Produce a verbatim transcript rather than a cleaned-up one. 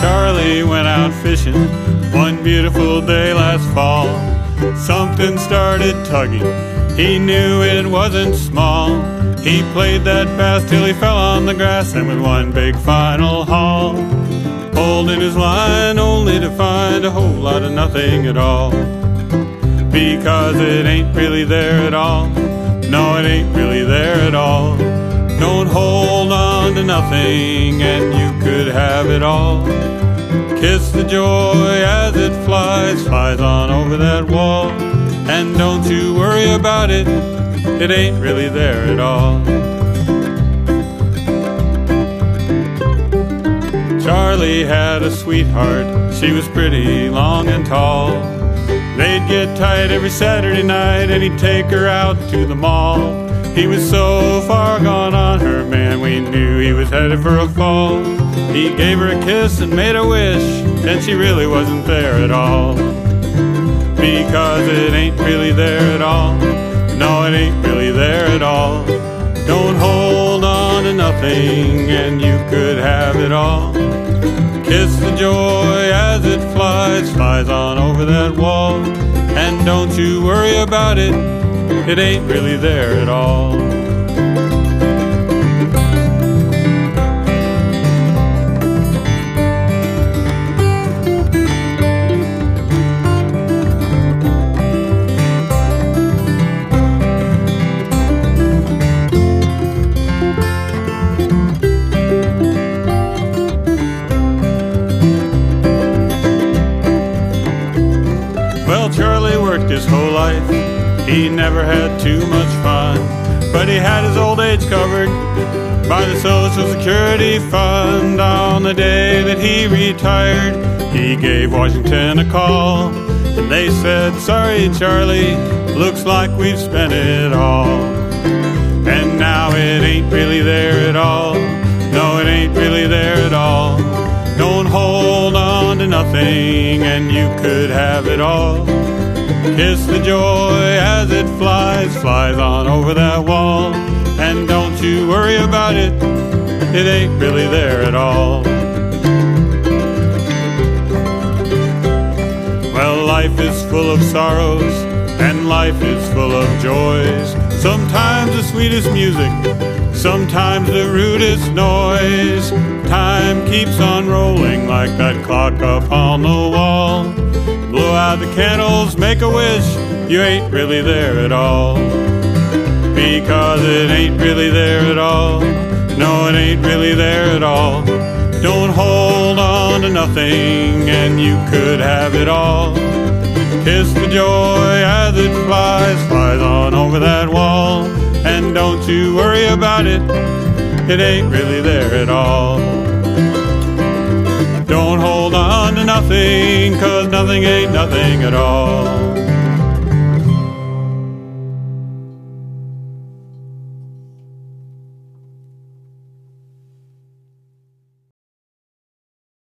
Charlie went out fishing one beautiful day last fall. Something started tugging, he knew it wasn't small. He played that bass till he fell on the grass, and with one big final haul, holding his line only to find a whole lot of nothing at all. Because it ain't really there at all. No, it ain't really there at all. Don't hold on to nothing and you could have it all. Kiss the joy as it flies, flies on over that wall. And don't you worry about it, it ain't really there at all. Charlie had a sweetheart, she was pretty long and tall. They'd get tight every Saturday night and he'd take her out to the mall. He was so far gone on her, man, we knew he was headed for a fall. He gave her a kiss and made a wish, and she really wasn't there at all. Because it ain't really there at all. No, it ain't really there at all. Don't hold on to nothing and you could have it all. Kiss the joy as it flies, flies on over that wall. And don't you worry about it, it ain't really there at all. Well, Charlie worked his whole life, he never had too much fun, but he had his old age covered by the Social Security Fund. On the day that he retired, he gave Washington a call, and they said, sorry Charlie, looks like we've spent it all. And now it ain't really there at all. No, it ain't really there at all. Don't hold on to nothing and you could have it all. Kiss the joy as it flies, flies on over that wall. And don't you worry about it, it ain't really there at all. Well, life is full of sorrows and life is full of joys. Sometimes the sweetest music, sometimes the rudest noise. Time keeps on rolling like that clock up on the wall. Blow out the candles, make a wish, you ain't really there at all. Because it ain't really there at all. No, it ain't really there at all. Don't hold on to nothing and you could have it all. Kiss the joy as it flies, flies on over that wall. And don't you worry about it, it ain't really there at all. Don't hold on to nothing, 'cause nothing ain't nothing at all.